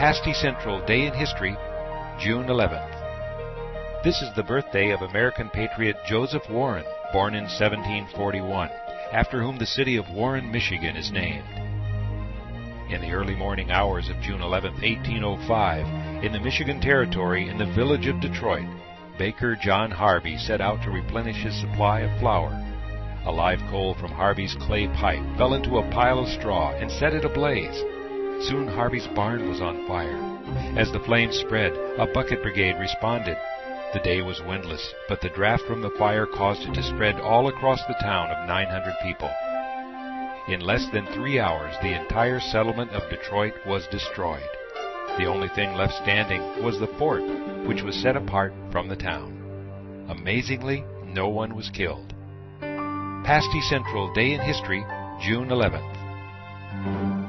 Pasty Central Day in History, June 11th. This is the birthday of American patriot Joseph Warren, born in 1741, after whom the city of Warren, Michigan is named. In the early morning hours of June 11, 1805, in the Michigan Territory in the village of Detroit, baker John Harvey set out to replenish his supply of flour. A live coal from Harvey's clay pipe fell into a pile of straw and set it ablaze. Soon Harvey's barn was on fire. As the flames spread, a bucket brigade responded. The day was windless, but the draft from the fire caused it to spread all across the town of 900 people. In less than 3 hours, the entire settlement of Detroit was destroyed. The only thing left standing was the fort, which was set apart from the town. Amazingly, no one was killed. Pasty Central Day in History, June 11th.